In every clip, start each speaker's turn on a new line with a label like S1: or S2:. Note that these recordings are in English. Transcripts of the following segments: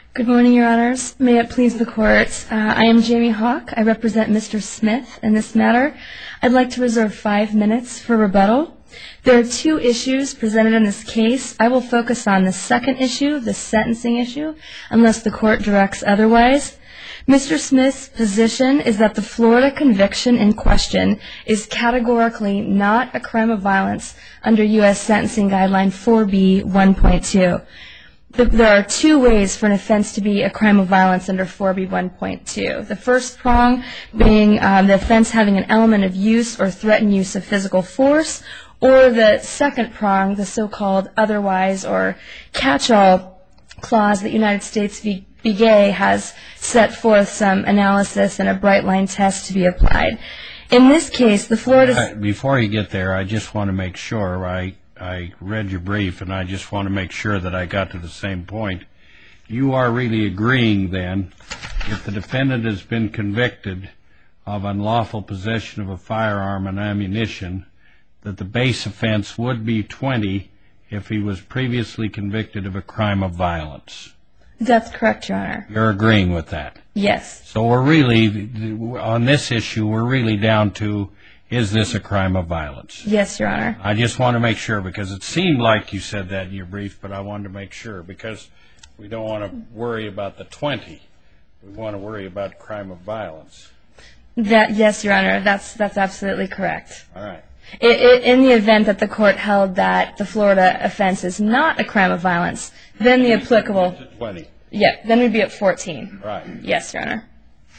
S1: Good morning, Your Honors. May it please the Court. I am Jamie Hawk. I represent Mr. Smith in this matter. I'd like to reserve 5 minutes for rebuttal. There are 2 issues presented in this case. I will focus on the second issue, the sentencing issue, unless the Court directs otherwise. Mr. Smith's position is that the Florida conviction in question is categorically not a crime of violence under U.S. Sentencing Guideline 4B 1.2. There are 2 ways for an offense to be a crime of violence under 4B 1.2. The first prong being the offense having an element of use or threatened use of physical force, or the second prong, the so-called otherwise or catch-all clause that United States v. Begay has set forth some analysis and a bright-line test to be applied. In this case, the Florida...
S2: Before you get there, I just want to make sure, I read your brief, and I just want to make sure that I got to the same point. You are really agreeing, then, if the defendant has been convicted of unlawful possession of a firearm and ammunition, that the base offense would be 20 if he was previously convicted of a crime of violence.
S1: That's correct, Your Honor.
S2: You're agreeing with that?
S1: Yes.
S2: So we're really, on this issue, we're really down to, is this a crime of violence?
S1: Yes, Your Honor.
S2: I just want to make sure, because it seemed like you said that in your brief, but I wanted to make sure, because we don't want to worry about the 20. We want to worry about crime of violence.
S1: Yes, Your Honor, that's absolutely correct.
S2: All right.
S1: In the event that the court held that the Florida offense is not a crime of violence, then the applicable...
S2: 20.
S1: Yeah, then we'd be at 14.
S2: Right.
S1: Yes, Your Honor.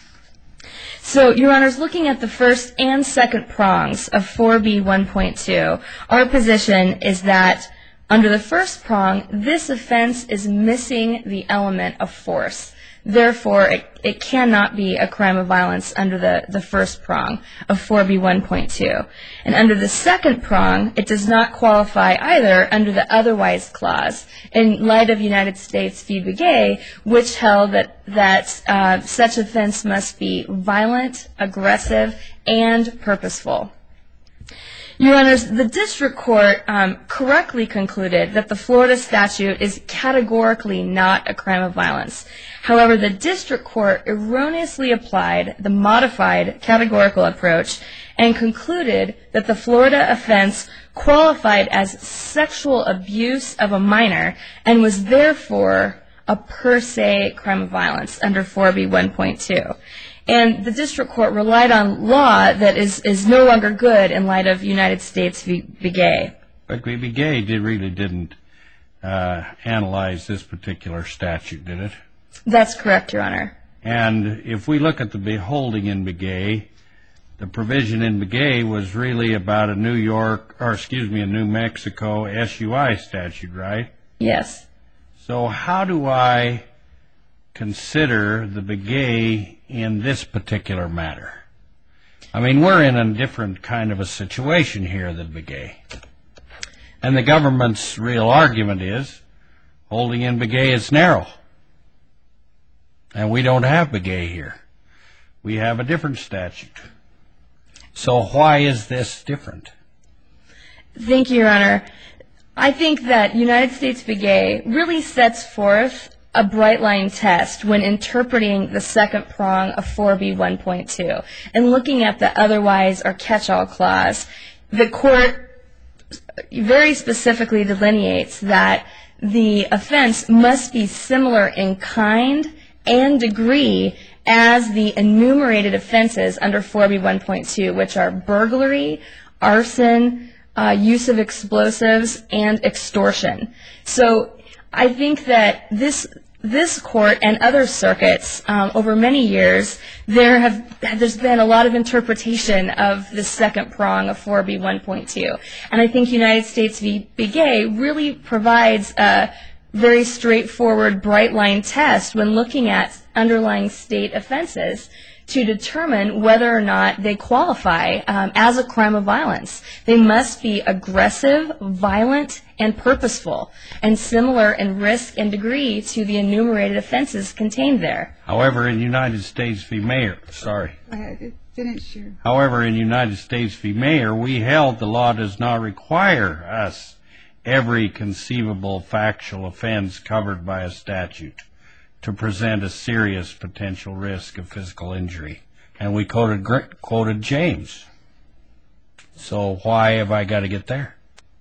S1: So, Your Honors, looking at the first and second prongs of 4B 1.2, our position is that under the first prong, this offense is missing the element of force. Therefore, it cannot be a crime of violence under the first prong of 4B 1.2. And under the second prong, it does not qualify either under the otherwise clause in light of United States v. Begay, which held that such offense must be violent, aggressive, and purposeful. Your Honors, the district court correctly concluded that the Florida statute is categorically not a crime of violence. However, the district court erroneously applied the modified categorical approach and concluded that the Florida offense qualified as sexual abuse of a minor and was therefore a per se crime of violence under 4B 1.2. And the district court relied on law that is no longer good in light of United States v. Begay.
S2: But Begay really didn't analyze this particular statute, did it?
S1: That's correct, Your Honor.
S2: And if we look at the beholding in Begay, the provision in Begay was really about a New Mexico SUI statute, right?
S1: Yes.
S2: So how do I consider the Begay in this particular matter? I mean, we're in a different kind of a situation here than Begay. And the government's real argument is, holding in Begay is narrow. And we don't have Begay here. We have a different statute. So why is this different?
S1: Thank you, Your Honor. I think that United States v. Begay really sets forth a bright-line test when interpreting the second prong of 4B 1.2. And looking at the otherwise or catch-all clause, the court very specifically delineates that the offense must be similar in kind and degree as the enumerated offenses under 4B 1.2, which are burglary, arson, use of explosives, and extortion. So I think that this court and other circuits over many years, there's been a lot of interpretation of the second prong of 4B 1.2. And I think United States v. Begay really provides a very straightforward, bright-line test when looking at underlying state offenses to determine whether or not they qualify as a crime of violence. They must be aggressive, violent, and purposeful, and similar in risk and degree to the enumerated offenses contained there.
S2: However, in United States v. Mayer, we held the law does not require us every conceivable factual offense covered by a statute to present a serious potential risk of physical injury. And we quoted James. So why have I got to get there?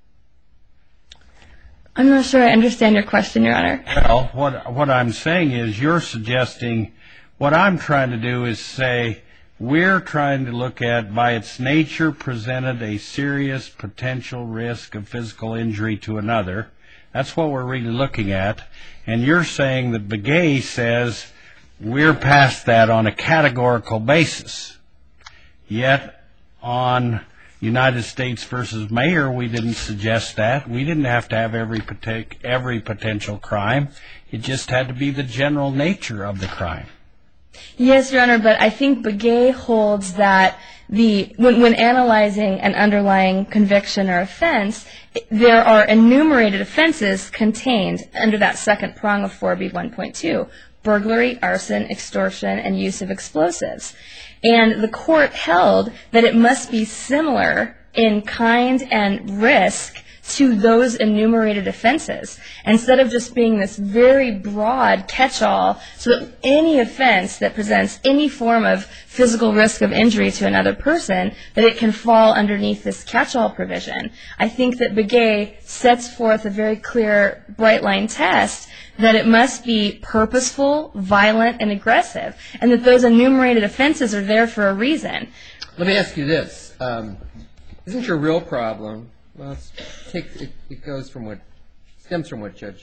S1: I'm not sure I understand your question, Your Honor.
S2: Well, what I'm saying is you're suggesting, what I'm trying to do is say we're trying to look at, by its nature, presented a serious potential risk of physical injury to another. That's what we're really looking at. And you're saying that Begay says we're past that on a categorical basis. Yet on United States versus Mayer, we didn't suggest that. We didn't have to have every potential crime. It just had to be the general nature of the crime.
S1: Yes, Your Honor, but I think Begay holds that when analyzing an underlying conviction or offense, there are enumerated offenses contained under that second prong of 4B1.2: burglary, arson, extortion, and use of explosives. And the court held that it must be similar in kind and risk to those enumerated offenses, instead of just being this very broad catch-all, so that any offense that presents any form of physical risk of injury to another person, that it can fall underneath this catch-all provision. I think that Begay sets forth a very clear, bright-line test that it must be purposeful, violent, and aggressive, and that those enumerated offenses are there for a reason.
S3: Let me ask you this. Isn't your real problem, well, it stems from what Judge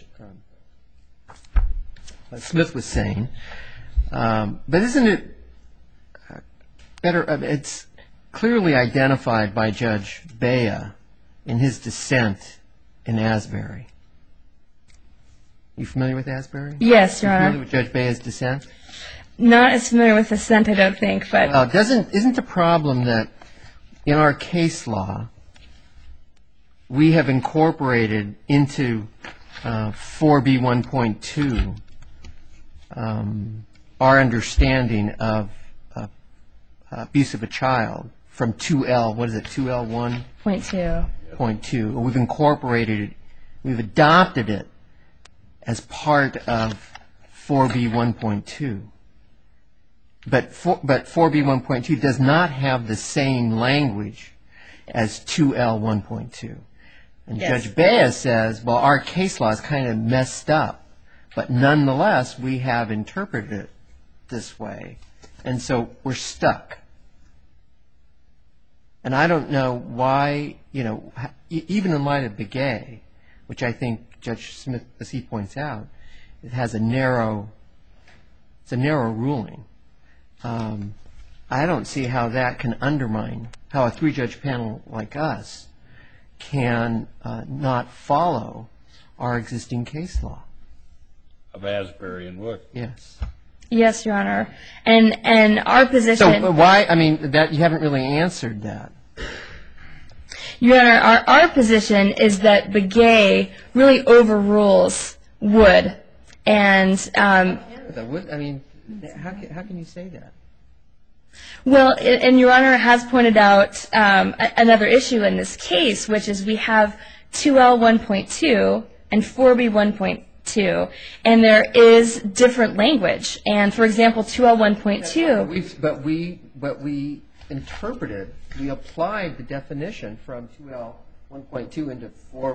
S3: Smith was saying, but isn't it better, it's clearly identified by Judge Bea in his dissent in Asbury. You familiar with Asbury?
S1: Yes, Your Honor.
S3: Familiar with Judge Bea's dissent?
S1: Not as familiar with the dissent, I don't think, but...
S3: Well, isn't the problem that in our case law, we have incorporated into 4B1.2 our understanding of abuse of a child from 2L, what is it, 2L1?
S1: Point two.
S3: We've incorporated it, we've adopted it as part of 4B1.2. But 4B1.2 does not have the same language as 2L1.2. And
S1: Yes.
S3: Judge Bea says, well, our case law is kind of messed up, but nonetheless, we have interpreted it this way. And so we're stuck. And I don't know why, even in light of Begay, which I think Judge Smith, as he points out, it has a narrow ruling. I don't see how that can undermine, how a three-judge panel like us can not follow our existing case law.
S2: Of Asbury and Wood.
S3: Yes.
S1: Yes, Your Honor. And our position...
S3: So why, that you haven't really answered that.
S1: Your Honor, our position is that Begay really overrules Wood. And...
S3: How can you say that?
S1: Well, and Your Honor has pointed out another issue in this case, which is we have 2L1.2 and 4B1.2, and there is different language. And, for example, 2L1.2...
S3: But we interpreted, we applied the definition from 2L1.2 into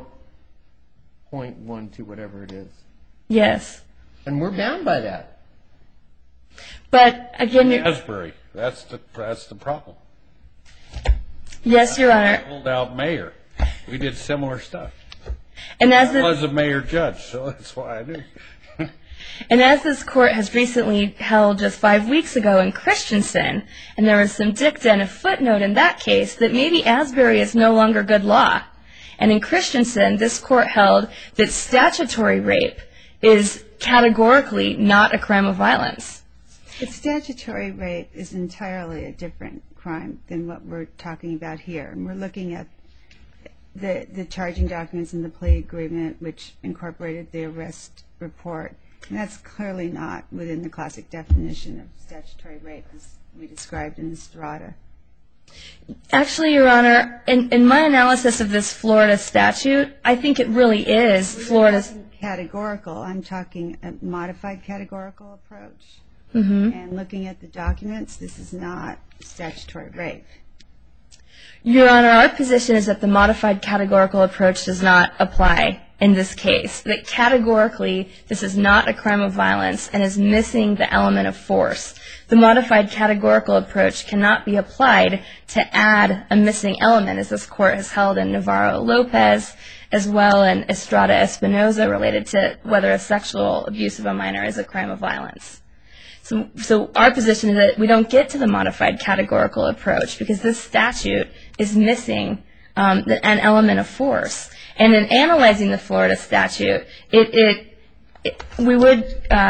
S3: 4.12, whatever it is.
S1: Yes.
S3: And we're bound by that.
S1: But, again...
S2: Asbury. That's the problem.
S1: Yes, Your Honor.
S2: I pulled out Mayor. We did similar stuff.
S1: And as
S2: I was a mayor judge, so that's why I do.
S1: And as this court has recently held just 5 weeks ago in Christensen, and there was some dicta and a footnote in that case that maybe Asbury is no longer good law. And in Christensen, this court held that statutory rape is categorically not a crime of violence.
S4: But statutory rape is entirely a different crime than what we're talking about here. And we're looking at the charging documents in the plea agreement, which incorporated the arrest report. And that's clearly not within the classic definition of statutory rape as we described in the Strata.
S1: Actually, Your Honor, in my analysis of this Florida statute, I think it really is Florida's...
S4: categorical, I'm talking a modified categorical approach.
S1: Mm-hmm.
S4: And looking at the documents, this is not statutory rape.
S1: Your Honor, our position is that the modified categorical approach does not apply in this case. That categorically, this is not a crime of violence and is missing the element of force. The modified categorical approach cannot be applied to add a missing element, as this court has held in Navarro-Lopez, as well in Estrada-Espinoza, related to whether a sexual abuse of a minor is a crime of violence. So our position is that we don't get to the modified categorical approach because this statute is missing an element of force. And in analyzing the Florida statute, we would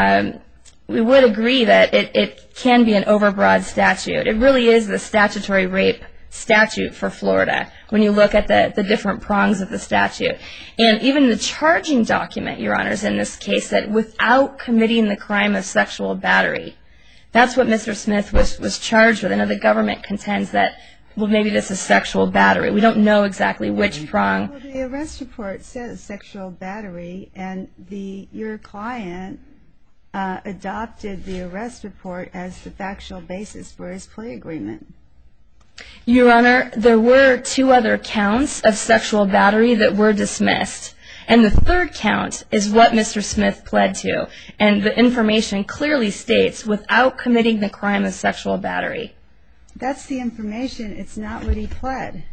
S1: agree that it can be an overbroad statute. It really is the statutory rape statute for Florida when you look at the different prongs of the statute. And even the charging document, Your Honors, in this case, that without committing the crime of sexual battery, that's what Mr. Smith was charged with. I know the government contends that, well, maybe this is sexual battery. We don't know exactly which prong.
S4: Well, the arrest report says sexual battery, and your client adopted the arrest report as the factual basis for his plea agreement.
S1: Your Honor, there were 2 other counts of sexual battery that were dismissed. And the third count is what Mr. Smith pled to. And the information clearly states, without committing the crime of sexual battery.
S4: That's the information. It's not what he pled.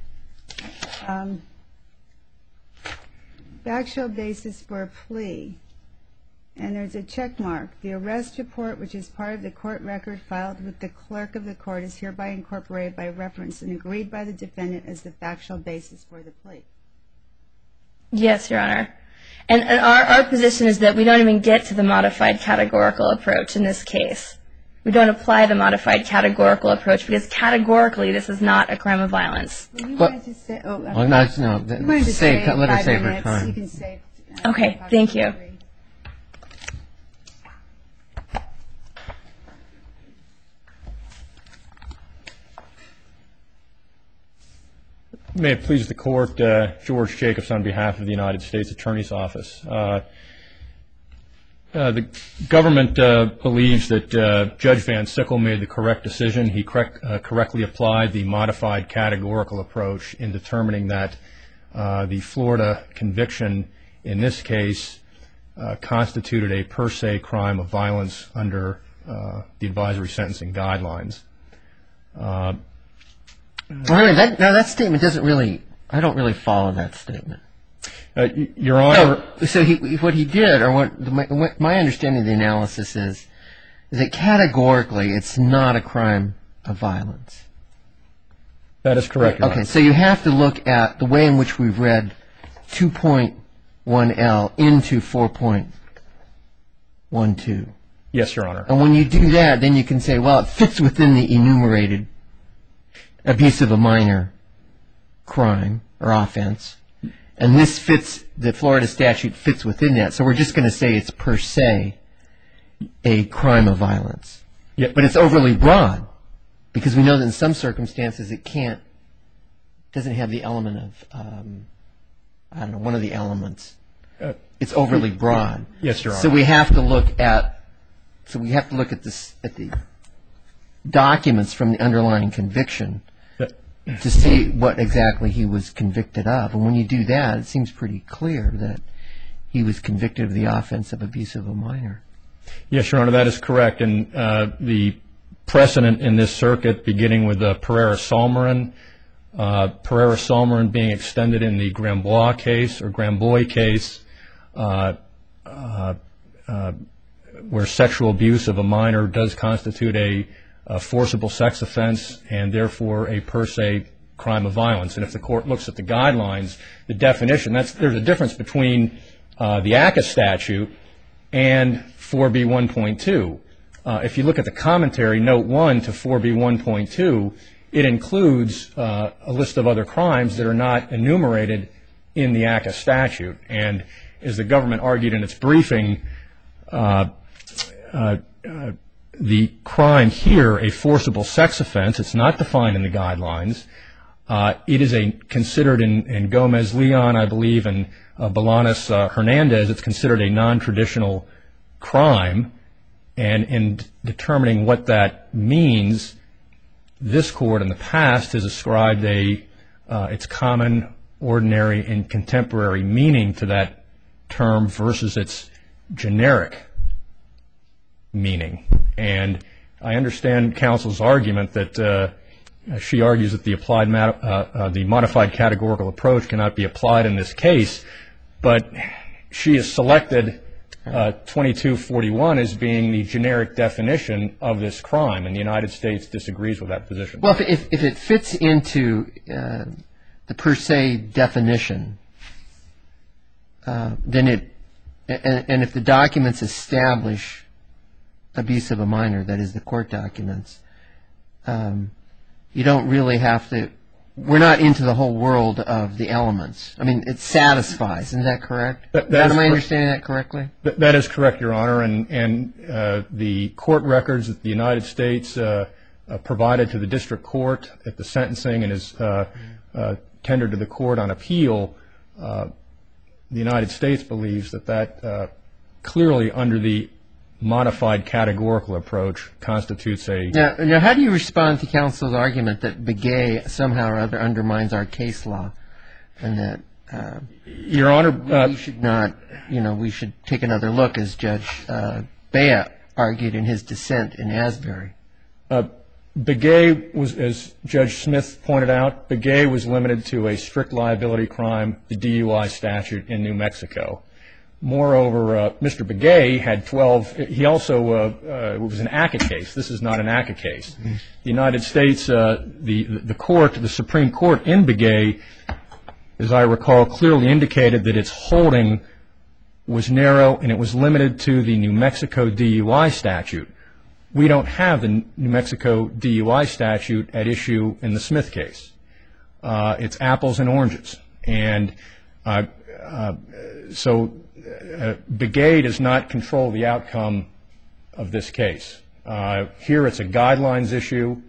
S4: Factual basis for a plea. And there's a check mark. The arrest report, which is part of the court record filed with the clerk of the court, is hereby incorporated by reference and agreed by the defendant as the factual basis for the plea.
S1: Yes, Your Honor. And our position is that we don't even get to the modified categorical approach in this case. We don't apply the modified categorical approach because categorically this is not a crime of violence.
S4: Well, you wanted to say,
S3: let her save her time.
S4: You can save.
S1: Okay, thank you.
S5: May it please the Court, George Jacobs on behalf of the United States Attorney's Office. The government believes that Judge Van Sickle made the correct decision. He correctly applied the modified categorical approach in determining that the Florida conviction in this case constituted a per se crime of violence under the advisory sentencing guidelines.
S3: That statement doesn't really, I don't really follow that statement.
S5: Your Honor.
S3: So what he did, or what my understanding of the analysis is that categorically it's not a crime of violence.
S5: That is correct, Your Honor.
S3: Okay, so you have to look at the way in which we've read 2.1L into 4.12.
S5: Yes, Your Honor.
S3: And when you do that, then you can say, well, it fits within the enumerated abuse of a minor crime or offense. And this fits, the Florida statute fits within that. So we're just going to say it's per se a crime of violence.
S5: Yeah.
S3: But it's overly broad because we know that in some circumstances it doesn't have the element of, one of the elements. It's overly broad.
S5: Yes, Your Honor.
S3: So we have to look at the documents from the underlying conviction to see what exactly he was convicted of. And when you do that, it seems pretty clear that he was convicted of the offense of abuse of a minor.
S5: Yes, Your Honor, that is correct. And the precedent in this circuit, beginning with Pereira-Salmarin being extended in the Grambois case or Grambois case, where sexual abuse of a minor does constitute a forcible sex offense and therefore a per se crime of violence. And if the court looks at the guidelines, the definition, there's a difference between the ACCA statute and 4B1.2. If you look at the commentary, note 1 to 4B1.2, it includes a list of other crimes that are not enumerated in the ACCA statute. And as the government argued in its briefing, the crime here, a forcible sex offense, it's not defined in the guidelines, It is considered in Gomez-Leon, I believe, and Bolanos-Hernandez, it's considered a non-traditional crime. And in determining what that means, this court in the past has ascribed its common, ordinary, and contemporary meaning to that term versus its generic meaning. And I understand counsel's argument that she argues that the modified categorical approach cannot be applied in this case, but she has selected 2241 as being the generic definition of this crime, and the United States disagrees with that position.
S3: Well, if it fits into the per se definition, then and if the documents establish abuse of a minor, that is the court documents, you don't really have to. We're not into the whole world of the elements. I mean, it satisfies. Isn't that correct? Am I understanding that correctly?
S5: That is correct, Your Honor. And the court records that the United States provided to the district court at the sentencing and is tendered to the court on appeal, the United States believes that clearly under the modified categorical approach constitutes a...
S3: Now, how do you respond to counsel's argument that Begay somehow or other undermines our case law, and that
S5: Your Honor,
S3: we should not, we should take another look, as Judge Bea argued in his dissent in Asbury?
S5: Begay was, as Judge Smith pointed out, Begay was limited to a strict liability crime, the DUI statute in New Mexico. Moreover, Mr. Begay had 12. He also it was an ACCA case. This is not an ACCA case. The United States, the Supreme Court in Begay, as I recall, clearly indicated that its holding was narrow and it was limited to the New Mexico DUI statute. We don't have the New Mexico DUI statute at issue in the Smith case. It's apples and oranges, and so Begay does not control the outcome of this case. Here it's a guidelines issue.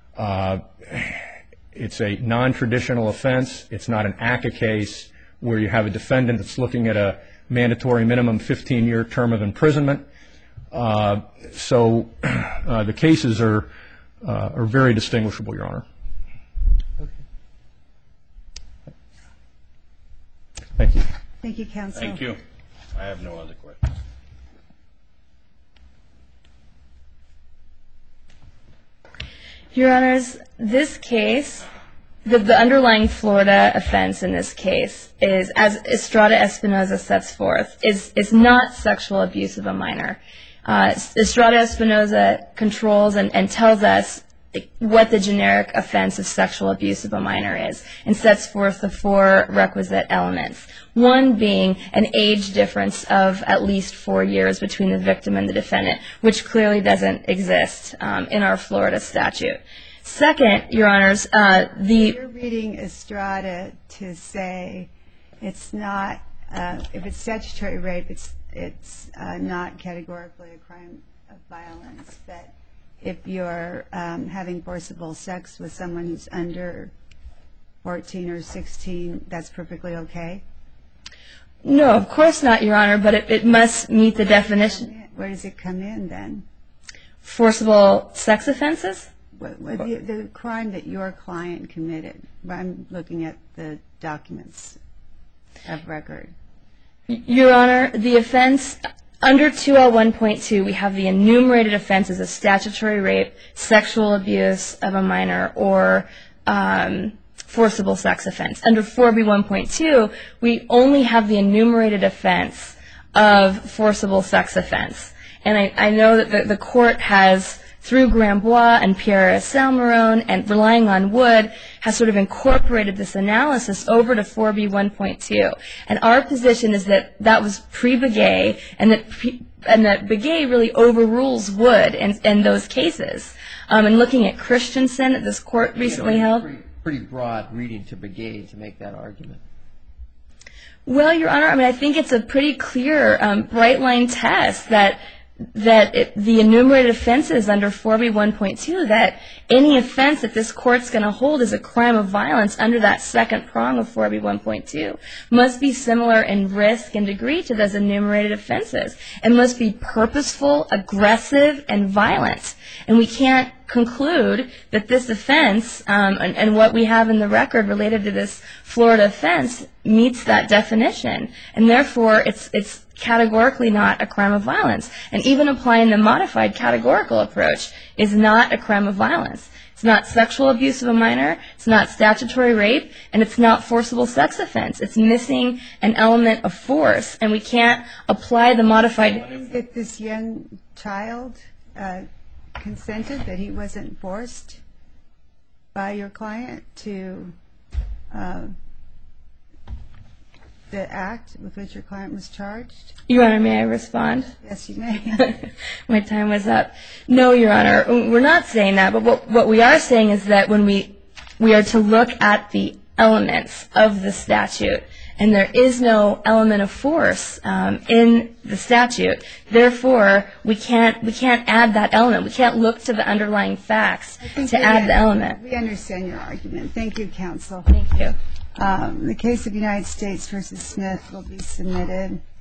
S5: It's a non-traditional offense. It's not an ACCA case where you have a defendant that's looking at a mandatory minimum 15-year term of imprisonment. So the cases are very distinguishable, Your Honor.
S3: Okay.
S5: Thank you.
S4: Thank you, counsel.
S2: Thank you. I have no other questions.
S1: Your Honors, this case, the underlying Florida offense in this case is, as Estrada Espinoza sets forth, is not sexual abuse of a minor. Estrada Espinoza controls and tells us what the generic offense of sexual abuse of a minor is and sets forth the 4 requisite elements. One being an age difference of at least 4 years between the victim and the defendant, which clearly doesn't exist in our Florida statute. Second, Your Honors,
S4: You're reading Estrada to say it's not, if it's statutory rape, it's not categorically a crime of violence, but if you're having forcible sex with someone who's under 14 or 16, that's perfectly okay?
S1: No, of course not, Your Honor, but it must meet the definition.
S4: Where does it come in then?
S1: Forcible sex offenses?
S4: The crime that your client committed. I'm looking at the documents of record.
S1: Your Honor, the offense under 2L1.2, we have the enumerated offenses of statutory rape, sexual abuse of a minor, or forcible sex offense. Under 4B1.2, we only have the enumerated offense of forcible sex offense. And I know that the court has, through Grambois and Pierre-Salmeron and relying on Wood, has sort of incorporated this analysis over to 4B1.2. And our position is that that was pre-Begay and that Begay really overrules Wood in those cases. And looking at Christensen that this court recently held.
S3: Pretty broad reading to Begay to make that argument.
S1: Well, Your Honor, I think it's a pretty clear bright line test that the enumerated offenses under 4B1.2, that any offense that this court's going to hold as a crime of violence under that second prong of 4B1.2 must be similar in risk and degree to those enumerated offenses, and must be purposeful, aggressive, and violent. And we can't conclude that this offense and what we have in the record related to this Florida offense meets that definition, and therefore it's categorically not a crime of violence. And even applying the modified categorical approach is not a crime of violence. It's not sexual abuse of a minor, it's not statutory rape, and it's not forcible sex offense. It's missing an element of force, and we can't apply the modified...
S4: That this young child consented, that he wasn't forced by your client to the act with which your client was charged?
S1: Your Honor, may I respond?
S4: Yes, you may.
S1: My time was up. No, Your Honor, we're not saying that, but what we are saying is that when we are to look at the elements of the statute, and there is no element of force in the statute, therefore we can't add that element. We can't look to the underlying facts to add the element.
S4: We understand your argument. Thank you, counsel.
S1: Thank you.
S4: The case of United States v. Smith will be submitted.